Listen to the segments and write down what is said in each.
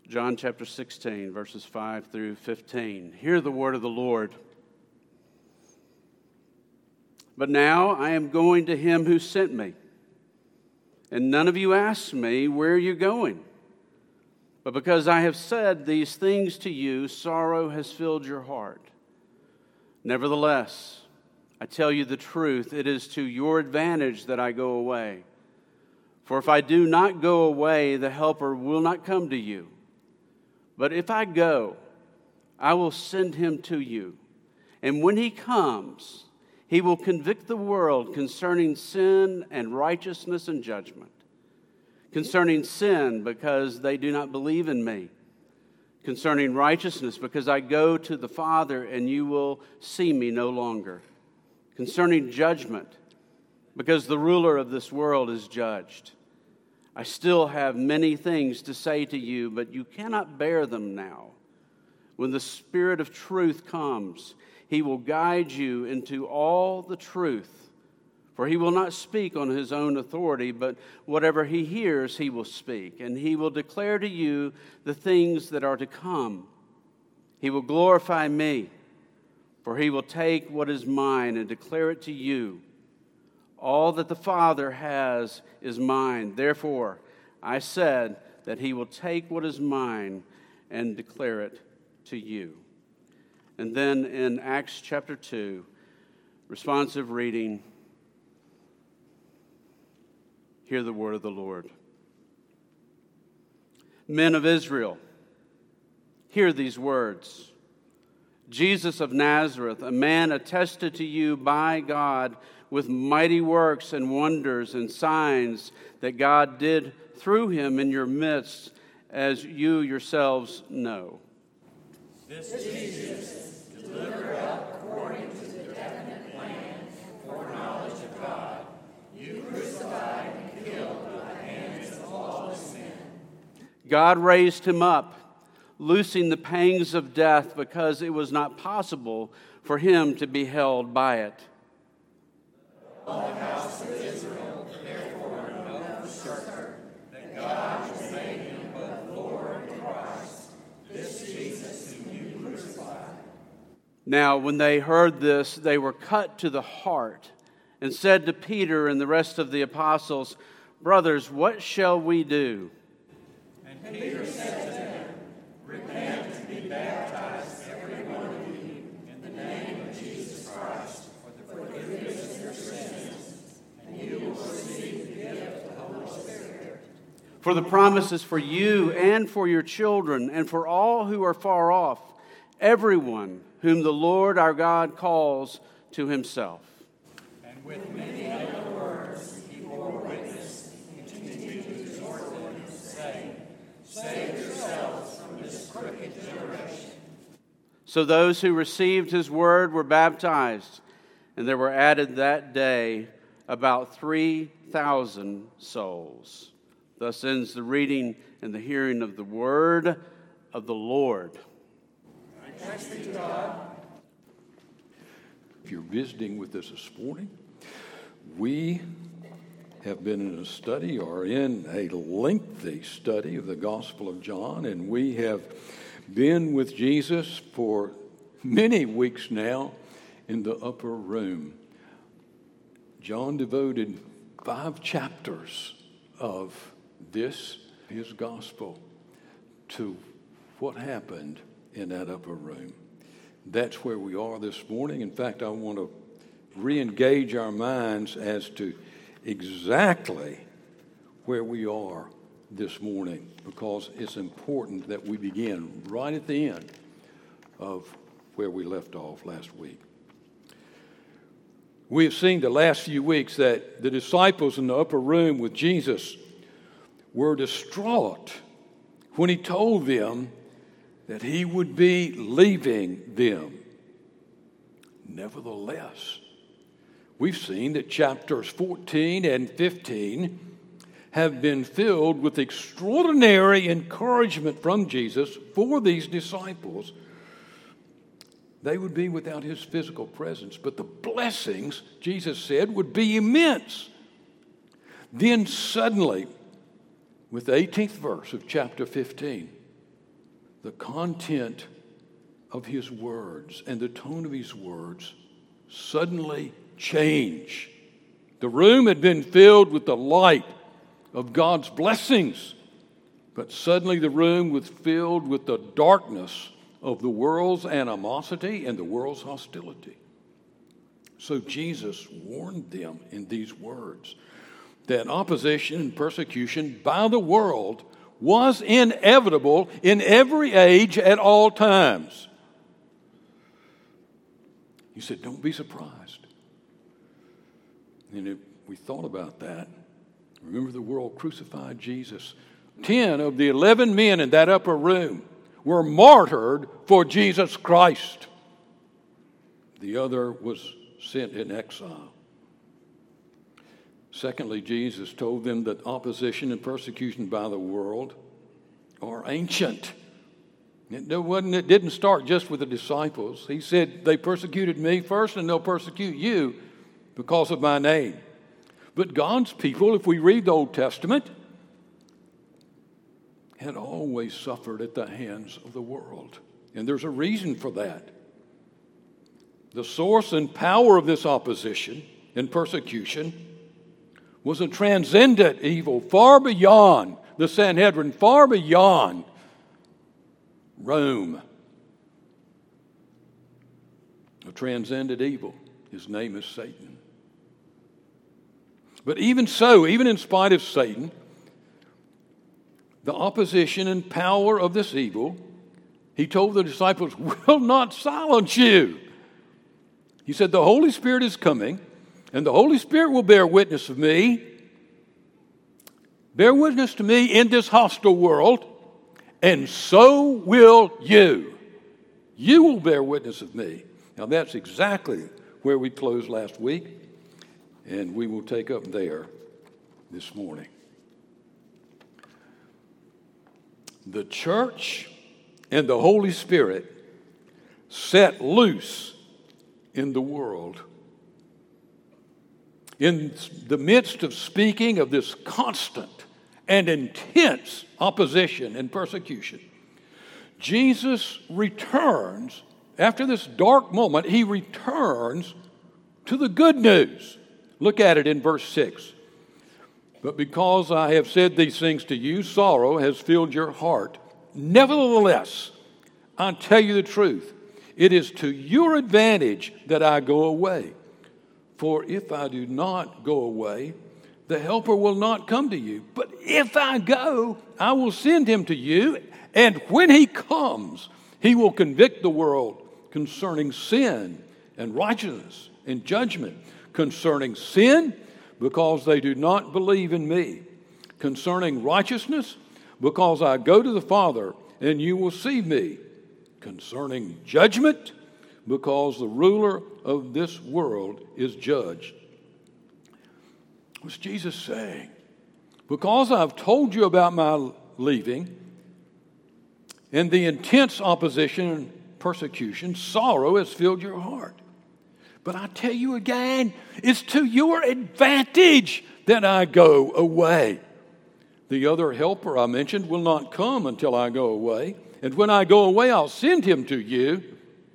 John chapter 16, verses 5 through 15. Hear the word of the Lord. But now I am going to him who sent me, and none of you asked me, where are you going? But because I have said these things to you, sorrow has filled your heart. Nevertheless, I tell you the truth, it is to your advantage that I go away. For if I do not go away, the Helper will not come to you. But if I go, I will send him to you. And when he comes, he will convict the world concerning sin and righteousness and judgment. Concerning sin, because they do not believe in me. Concerning righteousness, because I go to the Father and you will see me no longer. Concerning judgment, because the ruler of this world is judged. I still have many things to say to you, but you cannot bear them now. When the Spirit of truth comes, he will guide you into all the truth. For he will not speak on his own authority, but whatever he hears, he will speak. And he will declare to you the things that are to come. He will glorify me, for he will take what is mine and declare it to you. All that the Father has is mine. Therefore, I said that he will take what is mine and declare it to you. And then in Acts chapter 2, responsive reading, hear the word of the Lord. Men of Israel, hear these words. Jesus of Nazareth, a man attested to you by God with mighty works and wonders and signs that God did through him in your midst, as you yourselves know. This Jesus, delivered up according to the definite plan and foreknowledge of God, you crucified and killed by the hands of lawless men. God raised him up, loosing the pangs of death, because it was not possible for him to be held by it. All the house of Israel, therefore, know for certain that God has made him both Lord and Christ, this Jesus whom you crucified. Now, when they heard this, they were cut to the heart and said to Peter and the rest of the apostles, "Brothers, what shall we do?" And Peter said to them, "Repent and be baptized, every one of you, in the name of Jesus Christ, for the forgiveness of your sins, and you will receive the gift of the Holy Spirit. For the promise is for you and for your children and for all who are far off, everyone whom the Lord our God calls to himself." And with many other words he bore witness and continued to exhort them, saying, "Save yourselves from this crooked generation." So those who received his word were baptized, and there were added that day about 3,000 souls. Thus ends the reading and the hearing of the word of the Lord. Thanks be to God. If you're visiting with us this morning, we have been in a study or in a lengthy study of the Gospel of John, and we have been with Jesus for many weeks now in the upper room. John devoted 5 chapters of his gospel, to what happened in that upper room. That's where we are this morning. In fact, I want to re-engage our minds as to exactly where we are this morning, because it's important that we begin right at the end of where we left off last week. We have seen the last few weeks that the disciples in the upper room with Jesus were distraught when he told them that he would be leaving them. Nevertheless, we've seen that chapters 14 and 15 have been filled with extraordinary encouragement from Jesus for these disciples. They would be without his physical presence, but the blessings, Jesus said, would be immense. Then suddenly, with the 18th verse of chapter 15, the content of his words and the tone of his words suddenly change. The room had been filled with the light of God's blessings, but suddenly the room was filled with the darkness of the world's animosity and the world's hostility. So Jesus warned them in these words that opposition and persecution by the world was inevitable in every age at all times. He said, don't be surprised. And if we thought about that, remember the world crucified Jesus. 10 of the 11 men in that upper room were martyred for Jesus Christ. The other was sent in exile. Secondly, Jesus told them that opposition and persecution by the world are ancient. It didn't start just with the disciples. He said, they persecuted me first and they'll persecute you because of my name. But God's people, if we read the Old Testament, had always suffered at the hands of the world. And there's a reason for that. The source and power of this opposition and persecution was a transcendent evil far beyond the Sanhedrin, far beyond Rome. A transcendent evil. His name is Satan. But even so, even in spite of Satan, the opposition and power of this evil, he told the disciples, will not silence you. He said, the Holy Spirit is coming, and the Holy Spirit will bear witness of me. Bear witness to me in this hostile world, and so will you. You will bear witness of me. Now that's exactly where we closed last week, and we will take up there this morning. The church and the Holy Spirit set loose in the world. In the midst of speaking of this constant and intense opposition and persecution, Jesus returns, after this dark moment, he returns to the good news. Look at it in verse 6. But because I have said these things to you, sorrow has filled your heart. Nevertheless, I tell you the truth. It is to your advantage that I go away. For if I do not go away, the Helper will not come to you. But if I go, I will send him to you. And when he comes, he will convict the world concerning sin and righteousness and judgment. Concerning sin, because they do not believe in me. Concerning righteousness, because I go to the Father and you will see me. Concerning judgment, because the ruler of this world is judged. What's Jesus saying? Because I've told you about my leaving and the intense opposition and persecution, sorrow has filled your heart. But I tell you again, it's to your advantage that I go away. The other helper I mentioned will not come until I go away. And when I go away, I'll send him to you.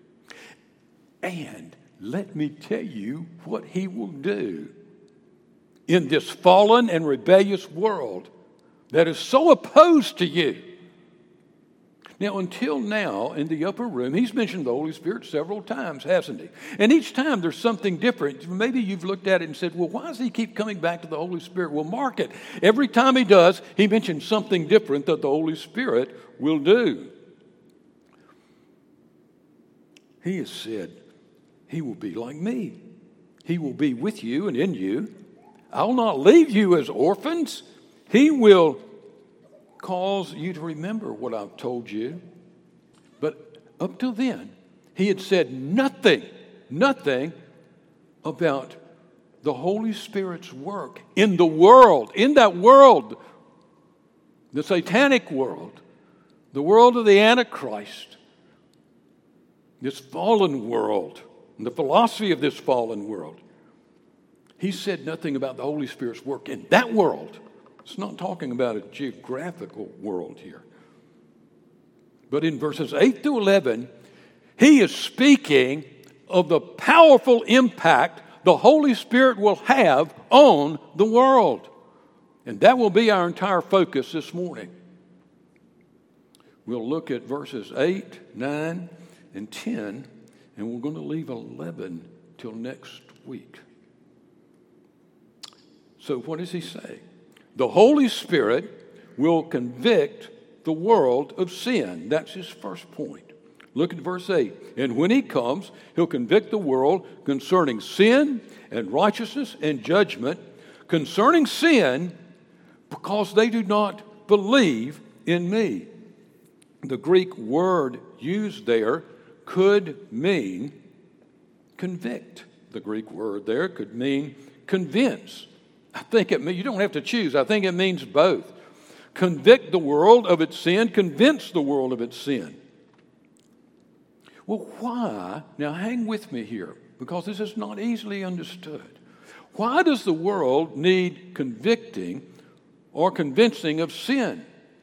And let me tell you what he will do in this fallen and rebellious world that is so opposed to you. Now, until now, in the upper room, he's mentioned the Holy Spirit several times, hasn't he? And each time there's something different. Maybe you've looked at it and said, well, why does he keep coming back to the Holy Spirit? Well, mark it. Every time he does, he mentions something different that the Holy Spirit will do. He has said, he will be like me. He will be with you and in you. I'll not leave you as orphans. He will cause you to remember what I've told you. But up till then, he had said nothing about the Holy Spirit's work in the world, in that world, the satanic world, the world of the Antichrist, this fallen world, and the philosophy of this fallen world. He said nothing about the Holy Spirit's work in that world. It's not talking about a geographical world here. But in verses 8 through 11, he is speaking of the powerful impact the Holy Spirit will have on the world. And that will be our entire focus this morning. We'll look at verses 8, 9, and 10, and we're going to leave 11 till next week. So what does he say? The Holy Spirit will convict the world of sin. That's his first point. Look at verse 8. And when he comes, he'll convict the world concerning sin and righteousness and judgment. Concerning sin, because they do not believe in me. The Greek word used there could mean convict. The Greek word there could mean convince. I think it means, you don't have to choose. I think it means both. Convict the world of its sin, convince the world of its sin. Well, why? Now hang with me here, because this is not easily understood. Why does the world need convicting or convincing of sin?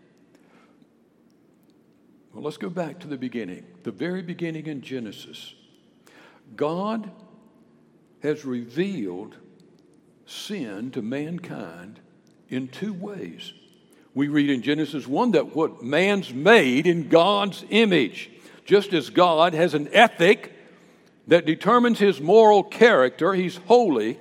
Well, let's go back to the beginning, the very beginning in Genesis. God has revealed sin to mankind in two ways. We read in Genesis 1 that what man's made in God's image. Just as God has an ethic that determines his moral character, he's holy,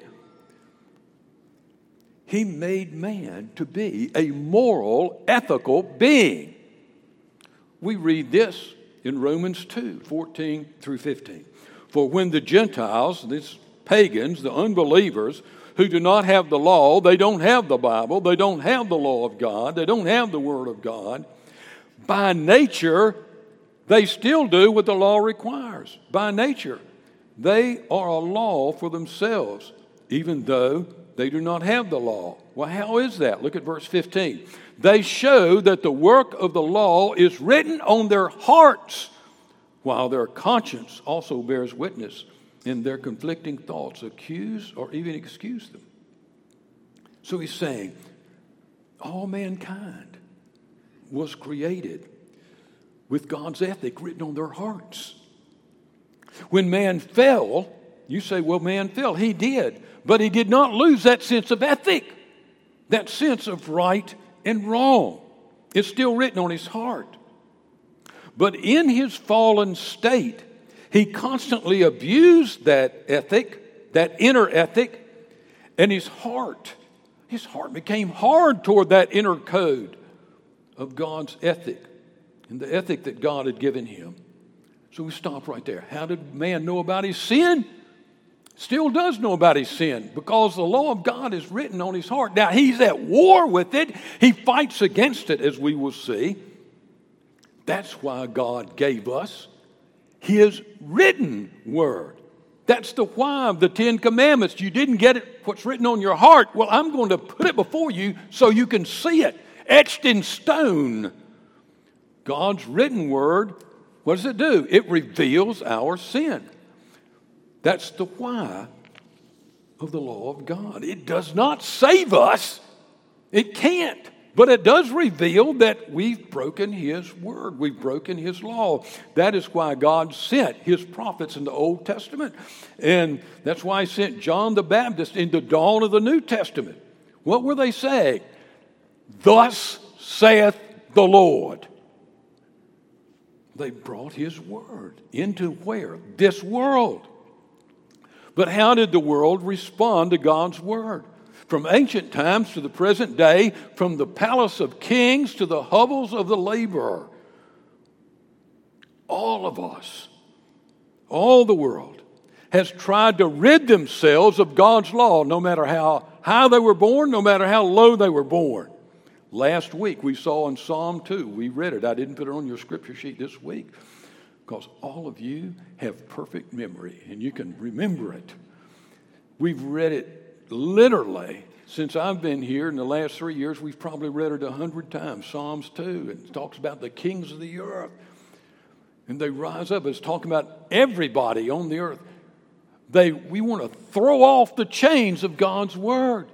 he made man to be a moral, ethical being. We read this in Romans 2, 14 through 15. For when the Gentiles, these pagans, the unbelievers, who do not have the law, they don't have the Bible, they don't have the law of God, they don't have the Word of God, by nature, they still do what the law requires. By nature, they are a law for themselves, even though they do not have the law. Well, how is that? Look at verse 15. They show that the work of the law is written on their hearts, while their conscience also bears witness, and their conflicting thoughts accuse or even excuse them. So he's saying, all mankind was created with God's ethic written on their hearts. When man fell, you say, well, man fell. He did. But he did not lose that sense of ethic, that sense of right and wrong. It's still written on his heart. But in his fallen state, he constantly abused that ethic, that inner ethic, and his heart became hard toward that inner code of God's ethic and the ethic that God had given him. So we stop right there. How did man know about his sin? Still does know about his sin, because the law of God is written on his heart. Now, he's at war with it. He fights against it, as we will see. That's why God gave us his written word. That's the why of the Ten Commandments. You didn't get it, what's written on your heart. Well, I'm going to put it before you so you can see it, etched in stone. God's written word, what does it do? It reveals our sin. That's the why of the law of God. It does not save us. It can't. But it does reveal that we've broken his word. We've broken his law. That is why God sent his prophets in the Old Testament. And that's why he sent John the Baptist in the dawn of the New Testament. What were they saying? Thus saith the Lord. They brought his word into where? This world. But how did the world respond to God's word? From ancient times to the present day, from the palace of kings to the hovels of the laborer, all of us, all the world, has tried to rid themselves of God's law, no matter how high they were born, no matter how low they were born. Last week we saw in Psalm 2, we read it. I didn't put it on your scripture sheet this week because all of you have perfect memory and you can remember it. We've read it literally since I've been here in the last 3 years. We've probably read it 100 times, Psalms 2. It talks about the kings of the earth. And they rise up. It's talking about everybody on the earth. We want to throw off the chains of God's word.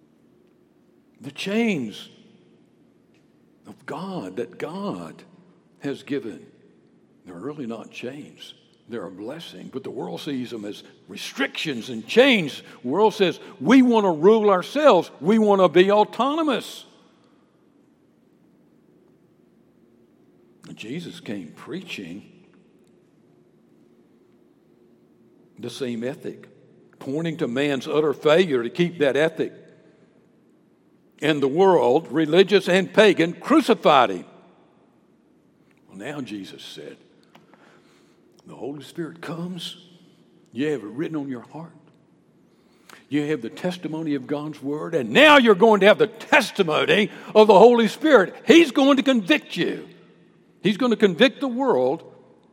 The chains of God that God has given, they're really not chains. They're a blessing, but the world sees them as restrictions and chains. The world says, we want to rule ourselves. We want to be autonomous. And Jesus came preaching the same ethic, pointing to man's utter failure to keep that ethic. And the world, religious and pagan, crucified him. Well, now Jesus said, the Holy Spirit comes, you have it written on your heart. You have the testimony of God's Word, and now you're going to have the testimony of the Holy Spirit. He's going to convict you. He's going to convict the world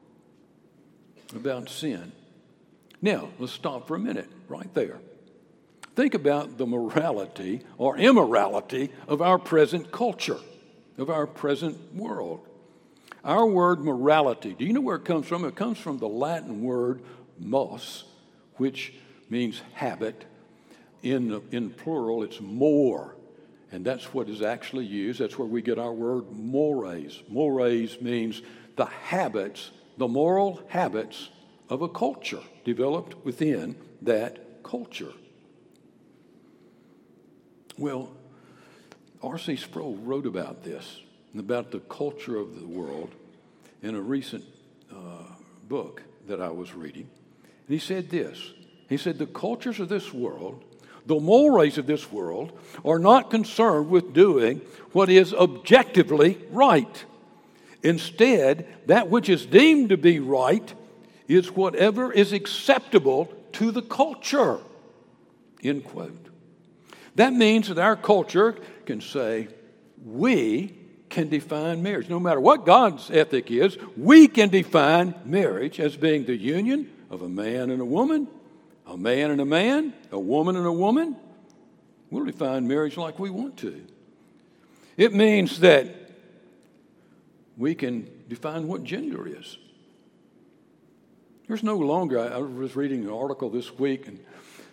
about sin. Now, let's stop for a minute right there. Think about the morality or immorality of our present culture, of our present world. Our word morality, do you know where it comes from? It comes from the Latin word mos, which means habit. In plural, it's more. And that's what is actually used. That's where we get our word mores. Mores means the habits, the moral habits of a culture developed within that culture. Well, R.C. Sproul wrote about this, about the culture of the world, in a recent book that I was reading. And he said this. He said, the cultures of this world, the mores of this world, are not concerned with doing what is objectively right. Instead, that which is deemed to be right is whatever is acceptable to the culture. End quote. That means that our culture can say, we can define marriage. No matter what God's ethic is, we can define marriage as being the union of a man and a woman, a man and a man, a woman and a woman. We'll define marriage like we want to. It means that we can define what gender is. There's no longer, I was reading an article this week, and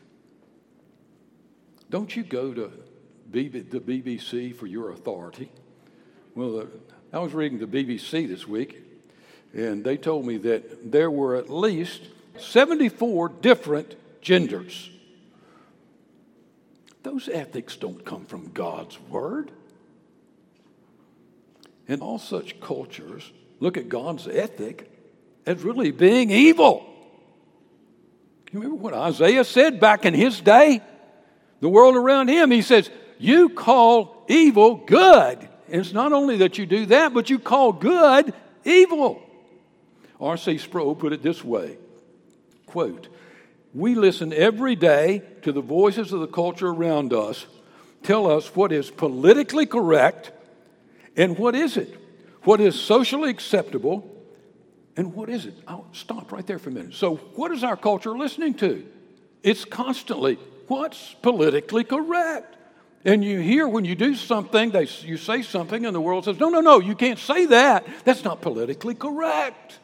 don't you go to the BBC for your authority? Well, I was reading the BBC this week, and they told me that there were at least 74 different genders. Those ethics don't come from God's Word. And all such cultures look at God's ethic as really being evil. You remember what Isaiah said back in his day? The world around him, he says, you call evil good. And it's not only that you do that, but you call good evil. R.C. Sproul put it this way, quote, we listen every day to the voices of the culture around us tell us what is politically correct and what isn't, what is socially acceptable and what isn't. I'll stop right there for a minute. So what is our culture listening to? It's constantly, what's politically correct? And you hear when you do something, you say something, and the world says, no, you can't say that. That's not politically correct.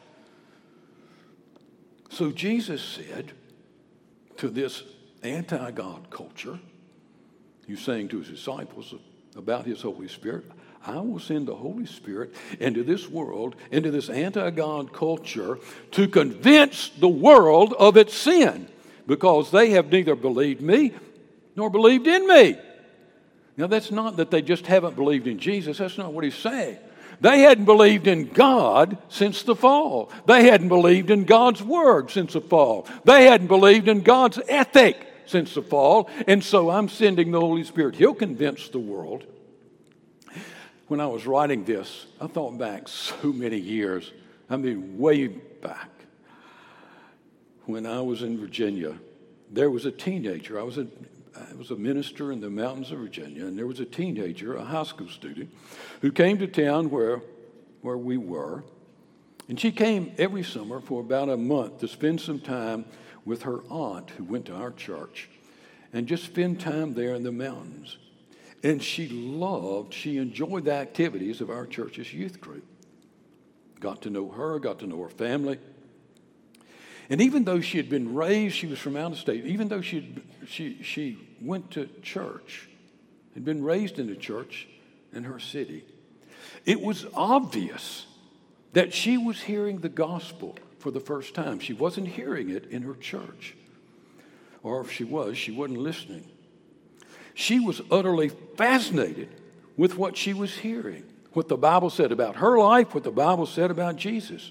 So Jesus said to this anti-God culture, he's saying to his disciples about his Holy Spirit, I will send the Holy Spirit into this world, into this anti-God culture, to convince the world of its sin, because they have neither believed me nor believed in me. Now, that's not that they just haven't believed in Jesus. That's not what he's saying. They hadn't believed in God since the fall. They hadn't believed in God's Word since the fall. They hadn't believed in God's ethic since the fall. And so I'm sending the Holy Spirit. He'll convince the world. When I was writing this, I thought back so many years. I mean, way back. When I was in Virginia, there was a teenager. I was a minister in the mountains of Virginia, and there was a teenager, a high school student, who came to town where we were. And she came every summer for about a month to spend some time with her aunt, who went to our church, and just spend time there in the mountains. And she enjoyed the activities of our church's youth group. Got to know her, got to know her family. And even though she had been raised, she was from out of state, even though she went to church, had been raised in a church in her city, it was obvious that she was hearing the gospel for the first time. She wasn't hearing it in her church. Or if she was, she wasn't listening. She was utterly fascinated with what she was hearing, what the Bible said about her life, what the Bible said about Jesus.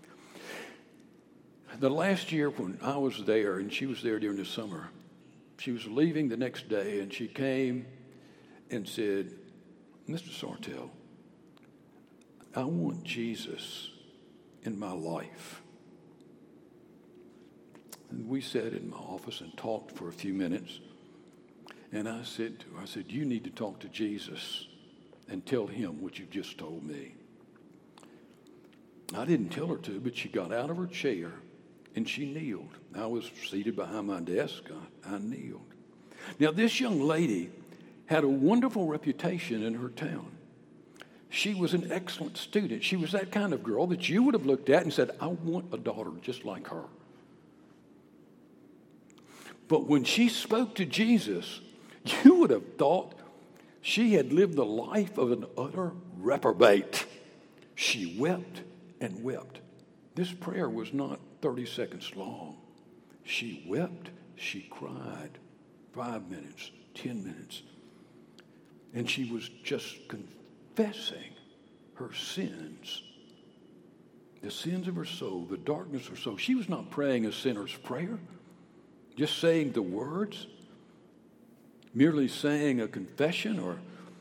The last year when I was there, and she was there during the summer, she was leaving the next day, and she came and said, Mr. Sartell, I want Jesus in my life. And we sat in my office and talked for a few minutes. And I said to her, you need to talk to Jesus and tell him what you've just told me. I didn't tell her to, but she got out of her chair and she kneeled. I was seated behind my desk. I kneeled. Now, this young lady had a wonderful reputation in her town. She was an excellent student. She was that kind of girl that you would have looked at and said, I want a daughter just like her. But when she spoke to Jesus, you would have thought she had lived the life of an utter reprobate. She wept and wept. This prayer was not 30 seconds long. She wept, she cried, 5 minutes, 10 minutes. And she was just confessing her sins, the sins of her soul, the darkness of her soul. She was not praying a sinner's prayer, just saying the words, merely saying a confession, or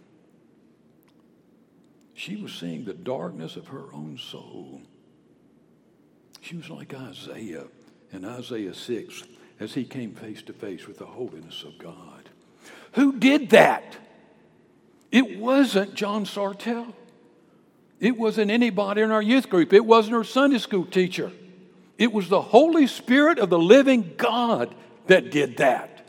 she was saying the darkness of her own soul. She was like Isaiah in Isaiah 6 as he came face to face with the holiness of God. Who did that? It wasn't John Sartell. It wasn't anybody in our youth group. It wasn't our Sunday school teacher. It was the Holy Spirit of the living God that did that.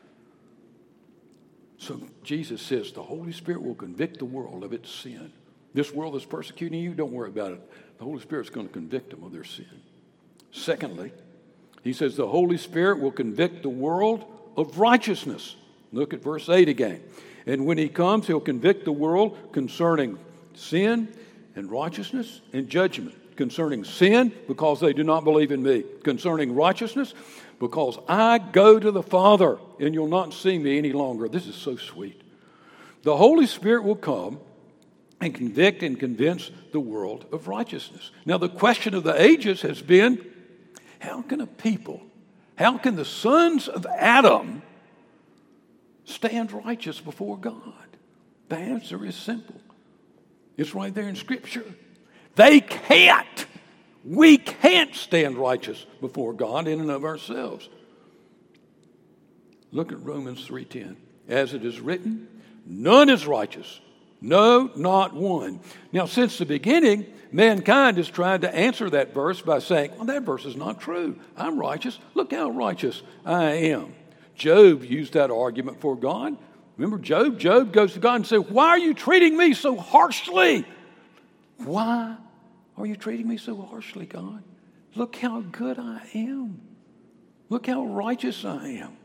So Jesus says the Holy Spirit will convict the world of its sin. This world is persecuting you, don't worry about it. The Holy Spirit's going to convict them of their sin. Secondly, he says the Holy Spirit will convict the world of righteousness. Look at verse 8 again. And when he comes, he'll convict the world concerning sin and righteousness and judgment. Concerning sin, because they do not believe in me. Concerning righteousness, because I go to the Father and you'll not see me any longer. This is so sweet. The Holy Spirit will come and convict and convince the world of righteousness. Now, the question of the ages has been, how can the sons of Adam stand righteous before God? The answer is simple. It's right there in Scripture. They can't. We can't stand righteous before God in and of ourselves. Look at Romans 3:10. As it is written, none is righteous. No, not one. Now, since the beginning, mankind has tried to answer that verse by saying, well, that verse is not true. I'm righteous. Look how righteous I am. Job used that argument for God. Remember Job? Job goes to God and says, why are you treating me so harshly? Why are you treating me so harshly, God? Look how good I am. Look how righteous I am.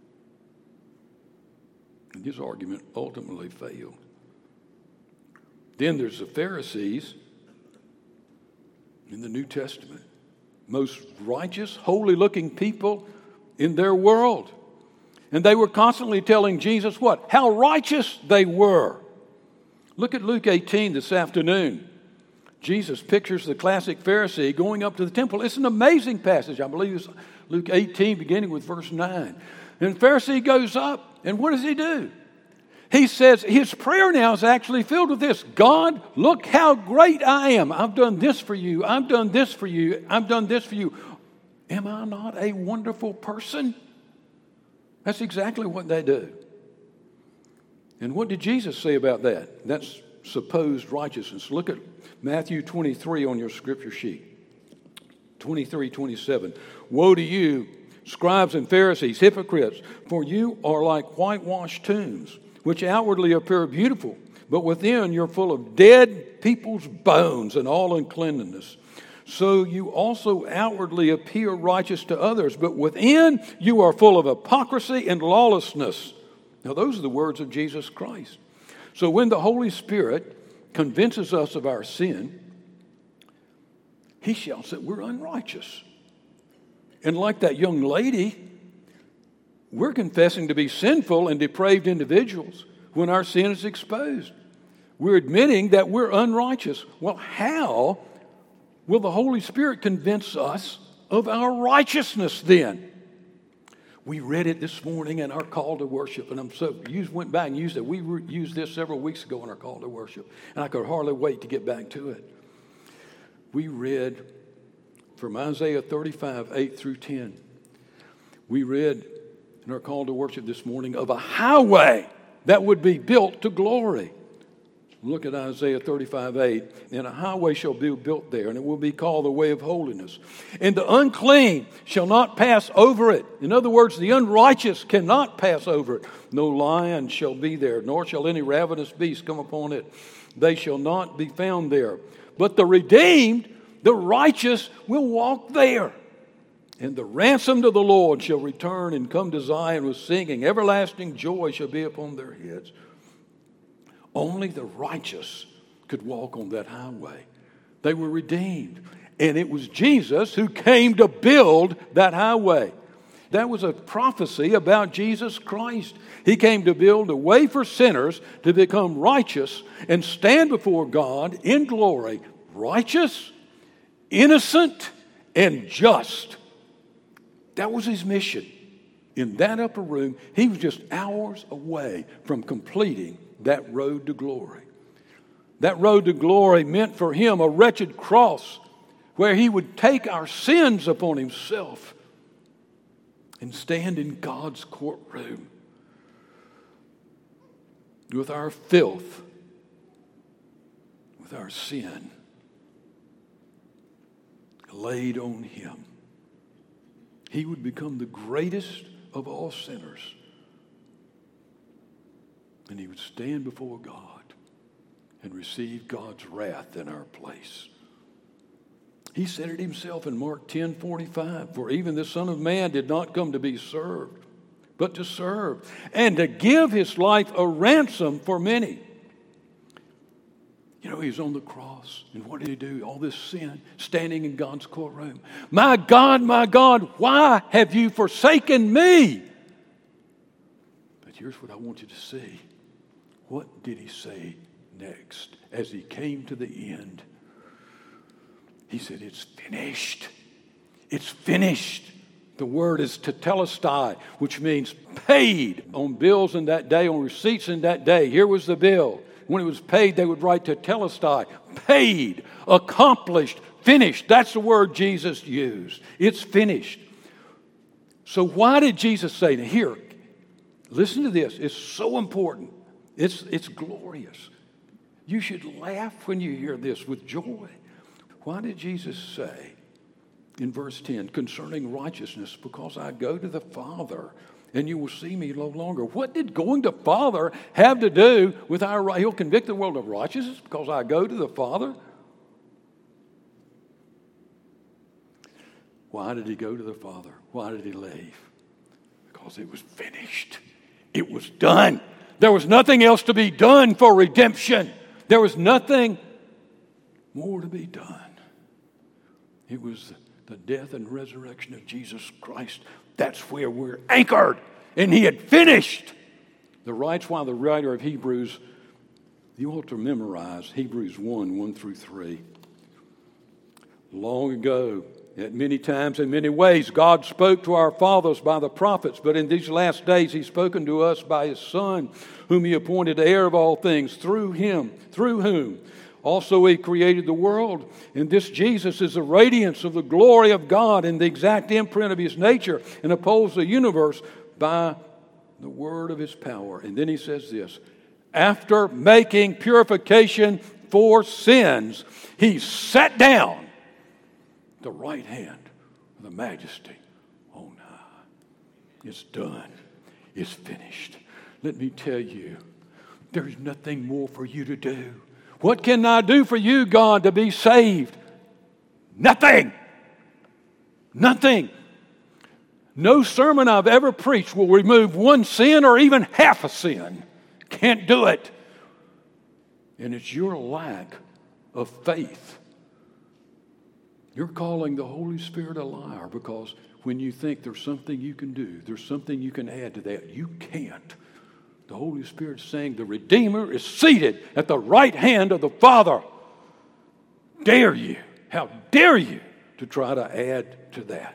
And his argument ultimately failed. Then there's the Pharisees in the New Testament. Most righteous, holy-looking people in their world. And they were constantly telling Jesus what? How righteous they were. Look at Luke 18 this afternoon. Jesus pictures the classic Pharisee going up to the temple. It's an amazing passage. I believe it's Luke 18, beginning with verse 9. And the Pharisee goes up, and what does he do? He says, his prayer now is actually filled with this. God, look how great I am. I've done this for you. I've done this for you. I've done this for you. Am I not a wonderful person? That's exactly what they do. And what did Jesus say about that? That's supposed righteousness. Look at Matthew 23 on your scripture sheet. 23:27. Woe to you, scribes and Pharisees, hypocrites, for you are like whitewashed tombs, which outwardly appear beautiful, but within you're full of dead people's bones and all uncleanness. So you also outwardly appear righteous to others, but within you are full of hypocrisy and lawlessness. Now those are the words of Jesus Christ. So when the Holy Spirit convinces us of our sin, he shouts that we're unrighteous. And like that young lady, we're confessing to be sinful and depraved individuals when our sin is exposed. We're admitting that we're unrighteous. Well, how will the Holy Spirit convince us of our righteousness then? We read it this morning in our call to worship, and went back and used it. We used this several weeks ago in our call to worship, and I could hardly wait to get back to it. We read from Isaiah 35, 8 through 10. We read in our call to worship this morning of a highway that would be built to glory. Look at Isaiah 35, 8. And a highway shall be built there, and it will be called the way of holiness. And the unclean shall not pass over it. In other words, the unrighteous cannot pass over it. No lion shall be there, nor shall any ravenous beast come upon it. They shall not be found there. But the redeemed, the righteous, will walk there. And the ransomed of the Lord shall return and come to Zion with singing. Everlasting joy shall be upon their heads. Only the righteous could walk on that highway. They were redeemed. And it was Jesus who came to build that highway. That was a prophecy about Jesus Christ. He came to build a way for sinners to become righteous and stand before God in glory, righteous, innocent, and just. That was his mission. In that upper room, he was just hours away from completing that road to glory. That road to glory meant for him a wretched cross where he would take our sins upon himself and stand in God's courtroom with our filth, with our sin laid on him. He would become the greatest of all sinners. And he would stand before God and receive God's wrath in our place. He said it himself in Mark 10:45, for even the Son of Man did not come to be served, but to serve, and to give his life a ransom for many. You know, he was on the cross, and what did he do? All this sin, standing in God's courtroom. My God, why have you forsaken me? But here's what I want you to see. What did he say next as he came to the end? He said, it's finished. It's finished. The word is tetelestai, which means paid. On bills in that day, on receipts in that day, here was the bill. When it was paid, they would write tetelestai, paid, accomplished, finished. That's the word Jesus used. It's finished. So why did Jesus say, now here, listen to this. It's so important. It's glorious. You should laugh when you hear this with joy. Why did Jesus say in verse 10, concerning righteousness, because I go to the Father and you will see me no longer? What did going to Father have to do with our, he'll convict the world of righteousness because I go to the Father? Why did he go to the Father? Why did he leave? Because it was finished. It was done. There was nothing else to be done for redemption. There was nothing more to be done. It was the death and resurrection of Jesus Christ. That's where we're anchored. And he had finished. The writer of Hebrews, you ought to memorize Hebrews 1 through 3. Long ago, at many times, in many ways, God spoke to our fathers by the prophets, but in these last days he's spoken to us by his Son, whom he appointed heir of all things, through whom also he created the world. And this Jesus is the radiance of the glory of God and the exact imprint of his nature, and upholds the universe by the word of his power. And then he says this, after making purification for sins, he sat down the right hand of the majesty on high. It's done. It's finished. Let me tell you, there's nothing more for you to do. What can I do for you, God, to be saved? Nothing. Nothing. No sermon I've ever preached will remove one sin or even half a sin. Can't do it. And it's your lack of faith You're calling the Holy Spirit a liar because when you think there's something you can do, there's something you can add to that, you can't. The Holy Spirit's saying the Redeemer is seated at the right hand of the Father. Dare you, how dare you to try to add to that?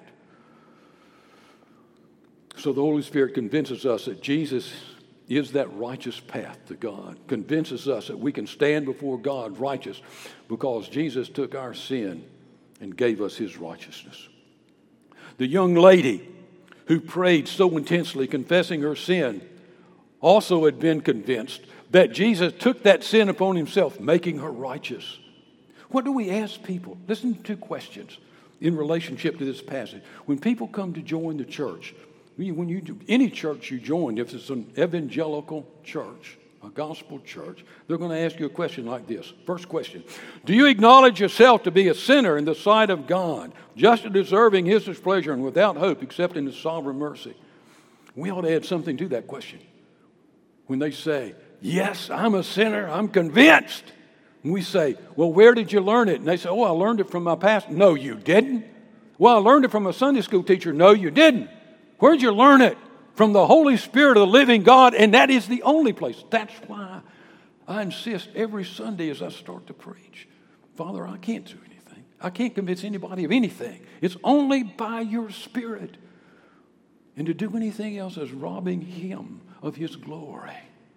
So the Holy Spirit convinces us that Jesus is that righteous path to God, convinces us that we can stand before God righteous because Jesus took our sin and gave us his righteousness. The young lady who prayed so intensely, confessing her sin, also had been convinced that Jesus took that sin upon himself, making her righteous. What do we ask people? Listen to two questions in relationship to this passage. When people come to join the church, any church you join, if it's an evangelical church, a gospel church, they're going to ask you a question like this. First question, do you acknowledge yourself to be a sinner in the sight of God, justly deserving his displeasure and without hope except in his sovereign mercy? We ought to add something to that question. When they say, yes, I'm a sinner, I'm convinced. And we say, well, where did you learn it? And they say, oh, I learned it from my pastor. No, you didn't. Well, I learned it from a Sunday school teacher. No, you didn't. Where'd you learn it? From the Holy Spirit of the living God, and that is the only place. That's why I insist every Sunday as I start to preach, Father, I can't do anything. I can't convince anybody of anything. It's only by your Spirit. And to do anything else is robbing him of his glory.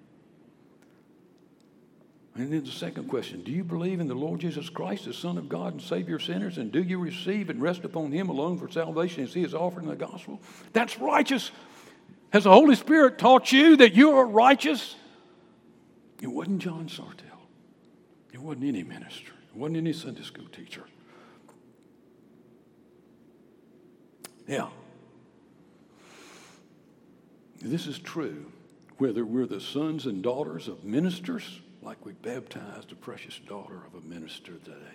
And then the second question, do you believe in the Lord Jesus Christ, the Son of God and Savior of sinners? And do you receive and rest upon him alone for salvation as he is offered in the gospel? That's righteous. Has the Holy Spirit taught you that you are righteous? It wasn't John Sartell. It wasn't any minister. It wasn't any Sunday school teacher. Now, this is true whether we're the sons and daughters of ministers, like we baptized a precious daughter of a minister today,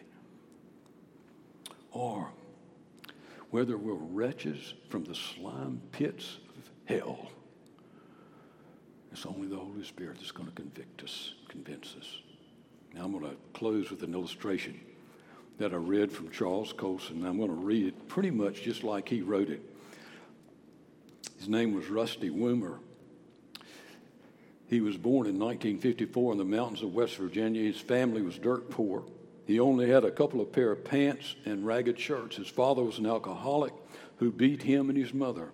or whether we're wretches from the slime pits of hell. It's only the Holy Spirit that's going to convince us. Now I'm going to close with an illustration that I read from Charles Colson. I'm going to read it pretty much just like he wrote it. His name was Rusty Woomer. He was born in 1954 in the mountains of West Virginia. His family was dirt poor. He only had a couple of pair of pants and ragged shirts. His father was an alcoholic who beat him and his mother.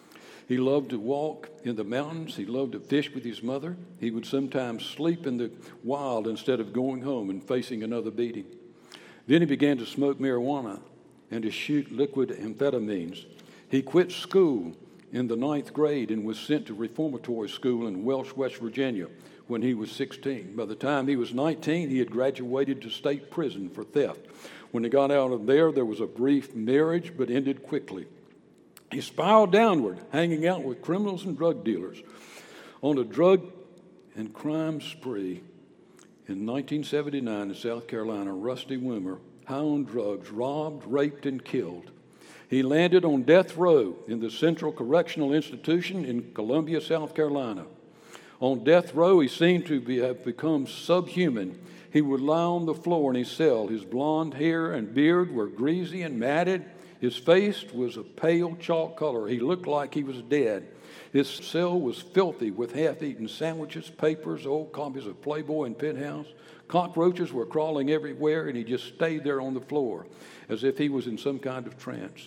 He loved to walk in the mountains. He loved to fish with his mother. He would sometimes sleep in the wild instead of going home and facing another beating. Then he began to smoke marijuana and to shoot liquid amphetamines. He quit school in the 9th grade and was sent to reformatory school in Welch, West Virginia when he was 16. By the time he was 19, he had graduated to state prison for theft. When he got out of there was a brief marriage, but ended quickly. He spiraled downward, hanging out with criminals and drug dealers. On a drug and crime spree in 1979 in South Carolina, Rusty Woomer, high on drugs, robbed, raped, and killed. He landed on death row in the Central Correctional Institution in Columbia, South Carolina. On death row, he seemed to have become subhuman. He would lie on the floor in his cell. His blonde hair and beard were greasy and matted. His face was a pale chalk color. He looked like he was dead. His cell was filthy with half-eaten sandwiches, papers, old copies of Playboy and Penthouse. Cockroaches were crawling everywhere, and he just stayed there on the floor as if he was in some kind of trance.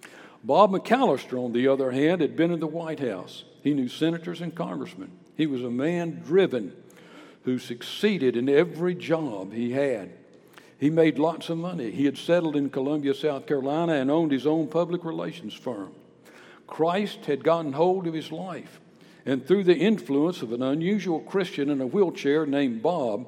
Bob McAllister, on the other hand, had been in the White House. He knew senators and congressmen. He was a man driven who succeeded in every job he had. He made lots of money. He had settled in Columbia, South Carolina, and owned his own public relations firm. Christ had gotten hold of his life, and through the influence of an unusual Christian in a wheelchair named Bob,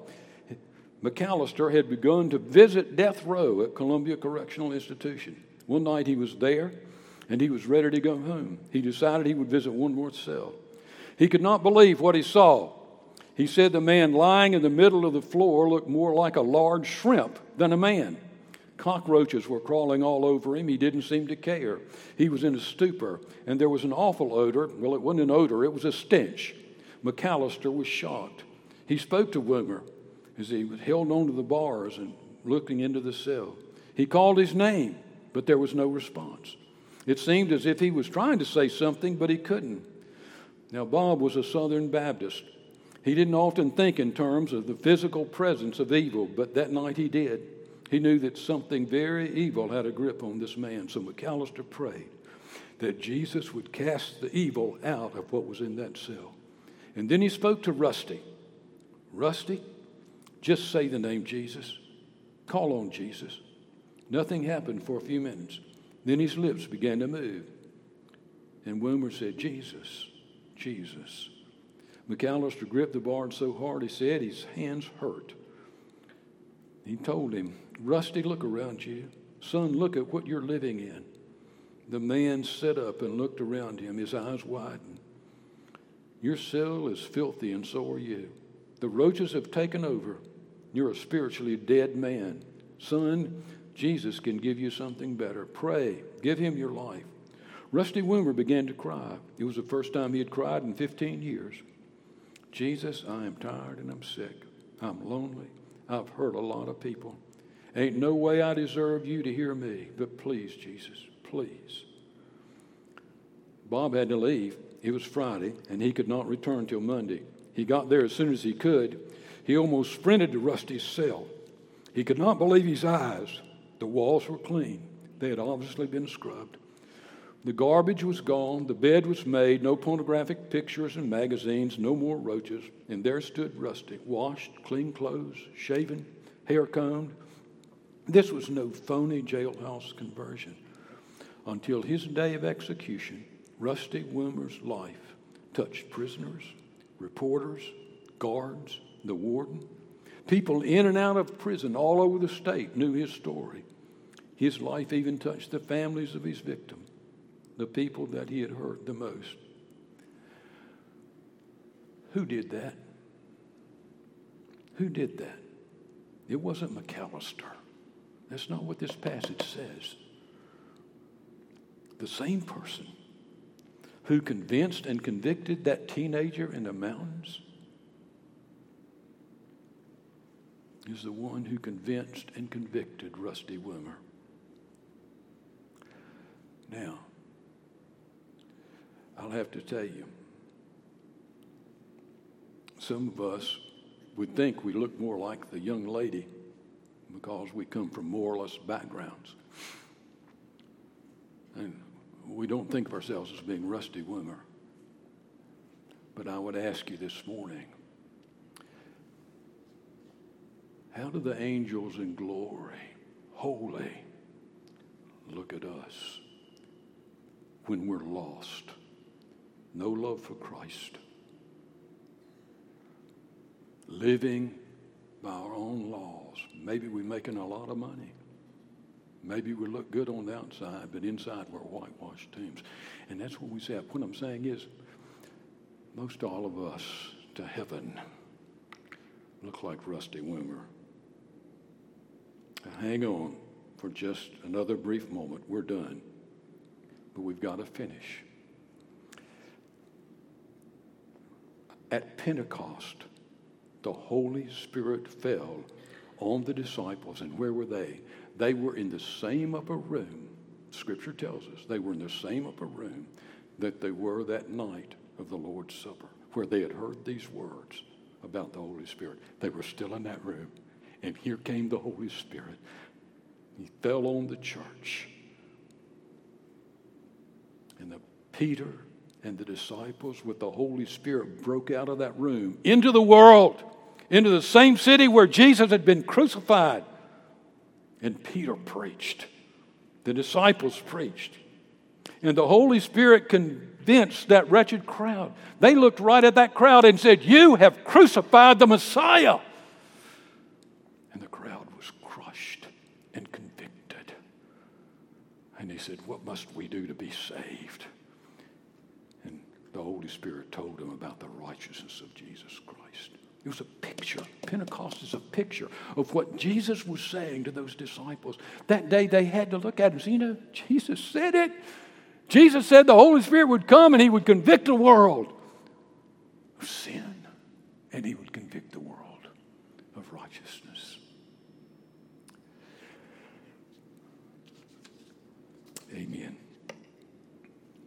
McAllister had begun to visit death row at Columbia Correctional Institution. One night he was there, and he was ready to go home. He decided he would visit one more cell. He could not believe what he saw. He said the man lying in the middle of the floor looked more like a large shrimp than a man. Cockroaches were crawling all over him. He didn't seem to care. He was in a stupor, and there was an awful odor. Well, it wasn't an odor, it was a stench. McAllister was shocked. He spoke to Woomer as he was held onto the bars and looking into the cell. He called his name, but there was no response. It seemed as if he was trying to say something, but he couldn't. Now, Bob was a Southern Baptist. He didn't often think in terms of the physical presence of evil, but that night he did. He knew that something very evil had a grip on this man. So McAllister prayed that Jesus would cast the evil out of what was in that cell. And then he spoke to Rusty. Rusty, just say the name Jesus. Call on Jesus. Nothing happened for a few minutes. Then his lips began to move. And Woomer said, Jesus, Jesus. McAllister gripped the bar so hard he said his hands hurt. He told him, Rusty, look around you. Son, look at what you're living in. The man sat up and looked around him, his eyes widened. Your cell is filthy and so are you. The roaches have taken over. You're a spiritually dead man. Son, Jesus can give you something better. Pray. Give him your life. Rusty Woomer began to cry. It was the first time he had cried in 15 years. Jesus, I am tired and I'm sick. I'm lonely. I've hurt a lot of people. Ain't no way I deserve you to hear me, but please, Jesus, please. Bob had to leave. It was Friday, and he could not return till Monday. He got there as soon as he could. He almost sprinted to Rusty's cell. He could not believe his eyes. The walls were clean. They had obviously been scrubbed. The garbage was gone. The bed was made. No pornographic pictures and magazines. No more roaches. And there stood Rusty, washed, clean clothes, shaven, hair combed. This was no phony jailhouse conversion. Until his day of execution, Rusty Woomer's life touched prisoners, reporters, guards, the warden. People in and out of prison all over the state knew his story. His life even touched the families of his victims, the people that he had hurt the most. Who did that? Who did that? It wasn't McAllister. That's not what this passage says. The same person who convinced and convicted that teenager in the mountains is the one who convinced and convicted Rusty Woomer. Now, I'll have to tell you, some of us would think we look more like the young lady because we come from moralist backgrounds. And we don't think of ourselves as being Rusty Woomer. But I would ask you this morning, how do the angels in glory, holy, look at us when we're lost? No love for Christ. Living by our own laws. Maybe we're making a lot of money. Maybe we look good on the outside, but inside we're whitewashed tombs. And that's what we say. What I'm saying is, most all of us to heaven look like Rusty Woomer. Now, hang on for just another brief moment. We're done. But we've got to finish. At Pentecost, the Holy Spirit fell on the disciples. And where were they? They were in the same upper room. Scripture tells us they were in the same upper room that they were that night of the Lord's Supper, where they had heard these words about the Holy Spirit. They were still in that room. And here came the Holy Spirit. He fell on the church. And Peter and the disciples with the Holy Spirit broke out of that room into the world, into the same city where Jesus had been crucified. And Peter preached. The disciples preached. And the Holy Spirit convinced that wretched crowd. They looked right at that crowd and said, "You have crucified the Messiah." And the crowd was crushed and convicted. And he said, "What must we do to be saved?" And the Holy Spirit told them about the righteousness of Jesus Christ. It was a picture. Pentecost is a picture of what Jesus was saying to those disciples. That day they had to look at him and say, you know, Jesus said it. Jesus said the Holy Spirit would come and he would convict the world of sin. And he would convict the world